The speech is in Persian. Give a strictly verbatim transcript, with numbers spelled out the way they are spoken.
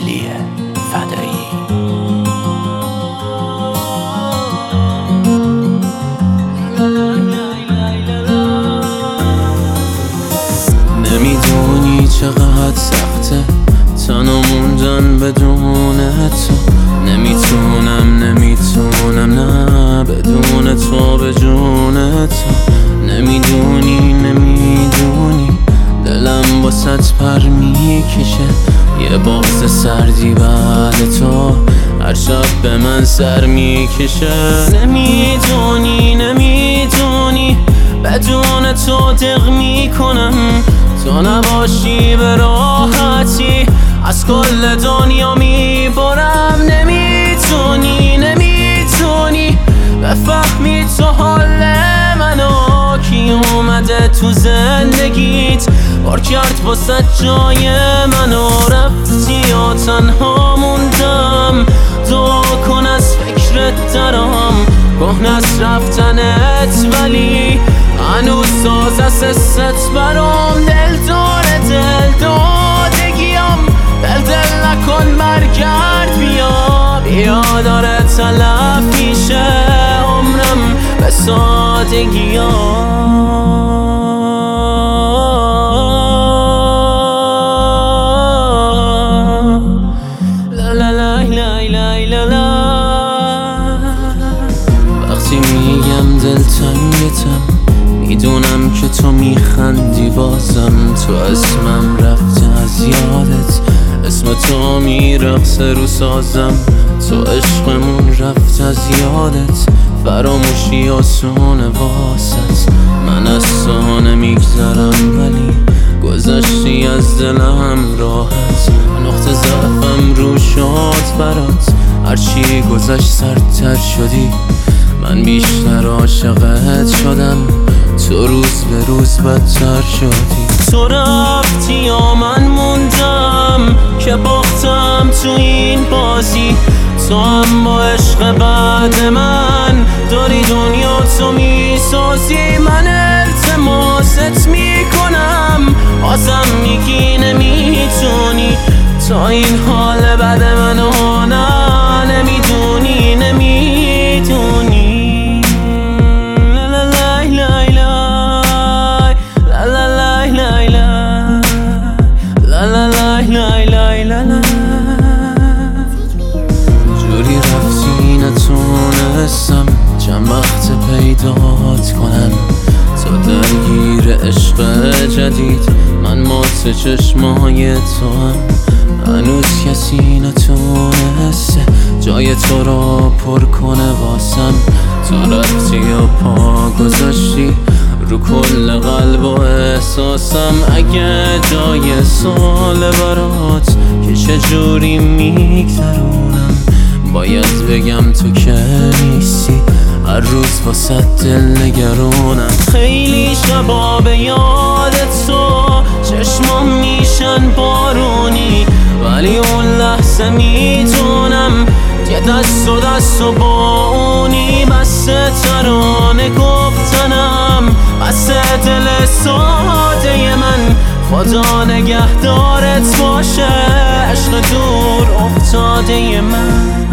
علی فدایی. نمیدونی چقدر سخته تنها موندن بدون تو، نمیتونم نمیتونم نه بدون تو به جون تو. نمیدونی نمیدونی دلم واسط پر میکشه، یه باغز سردی بعد تو هر شب به من سر میکشه. نمیدونی نمیدونی بدون تو دق میکنم، تو نباشی به راحتی از کل دنیا میبرم. نمیتونی نمیتونی بفهمی تو حال منو، کی اومده تو زندگیت بار کرد واسه جای منو. رفتی یا تنها موندم، دعا کن از فکرت درام. کهنست رفتنت ولی هنوز ساز از حست برام. دل داره دل دادگیم، دل دل نکن برگرد بیا بیا، داره تلف میشه عمرم به سادگی ها. وقتی میگم دلتنگتم میدونم که تو میخندی بازم، تو اسمم رفته از یادت، اسم تو میرقصه رو سازم. تو عشقمون رفت از یادت، فراموشی آسونه واسط. من از تو نمیگذرم ولی گذشتی از دلم راحت. نقطه ضعفم رو شد برات، هرچی گذشت سردتر شدی، من بیشتر عاشقت شدم، تو روز به روز بدتر شدی. تو رفتی یا من موندم که باختم تو این بازی، تو هم با عشق بعد من داری دنیا تو میسازی. من التماست میکنم بازم میگی نمیتونی، تا این حال بعد منو نه نمیدونی نمیدونی. جوری رفتی نتونستم چند وقت پیدات کنم، تو درگیر عشق جدید من مات چشمای تو هم. هنوز کسی نتونسته جای تو را پر کنه واسم. تو رفتی و پا گذاشتی رو کل قلب و احساسم. اگه جای سال برات که چجوری میگذرونم، باید بگم تو که نیستی، هر روز واسه دل نگرونم. خیلی شبا به یاد تو چشمام میشن بارونی، ولی اون لحظه میتونم یه دست و دست و با اونی. بس ترانه گفتنم، بس دل ساده من، خدا نگهدارت باشه عشق دور افتاده من.